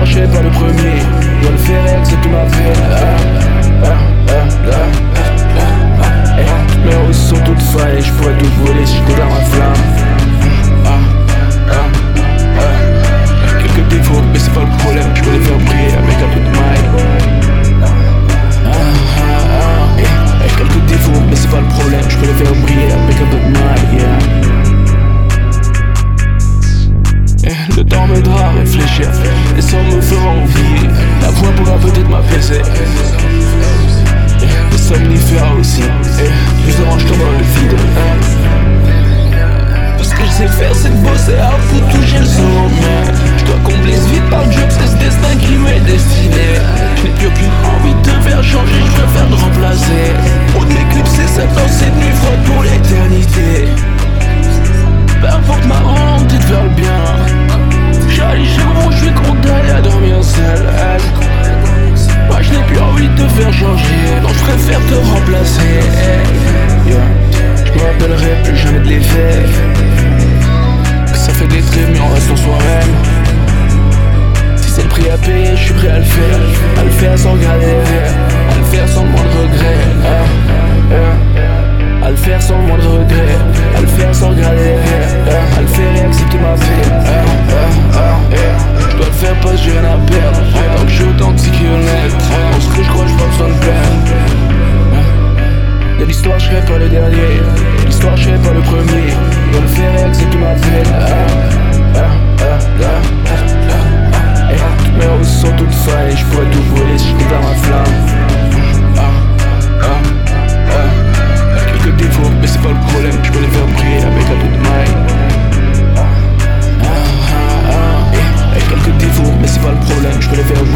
l'histoire, je serai pas le premier. Je dois le faire, accepter ma peine. Mes roses sont toutes failles, je pourrais tout voler si je déclare ma flamme. Quelques défauts, mais c'est pas le problème, je peux les faire briller avec un peu de maille. Quelques défauts, mais c'est pas le problème, je peux les faire briller avec un peu de maille. Le temps m'aidera à réfléchir, et ça me fera oublier. La voix pourra peut-être m'apaiser, les somnifères aussi. Plus orange comme dans le vide. Tout ce que je sais faire, c'est de bosser à pour toucher le sommet. Je dois combler ce vide par job, c'est ce destin qui m'est destiné. Je n'ai plus aucune envie de te faire changer, je préfère te remplacer. Pour m'éclipser, cette cette nuit froide pour l'éternité. Peu importe ma volonté de faire le bien. J'arrive chez moi, je suis condamné à dormir seul. Moi je n'ai plus envie de te faire changer, non je préfère te remplacer. Je me rappellerai plus jamais de l'effet. Que ça fait des traits mais on reste en soi-même. Si c'est le prix à payer, je suis prêt à le faire. À le faire sans regarder les verres, à le faire sans le moindre regret. À le faire sans le moindre regret, à le faire sans regarder les verres, à le faire et accepter ma peine. Je dois le faire parce que j'ai rien à perdre. Donc je tente 6 km. Dans ce que je crois, j'ai pas besoin de plaindre. De l'histoire, je serai pas le dernier. De l'histoire, je serai pas le premier. Je dois le faire et accepter ma peine. Mes roses sont toutes failles, je pourrais tout voler si je déclare ma flamme. Quelques défauts, mais c'est pas le problème, je peux les faire briller avec un peu de maille. Quelques défauts, mais c'est pas le problème, je peux les faire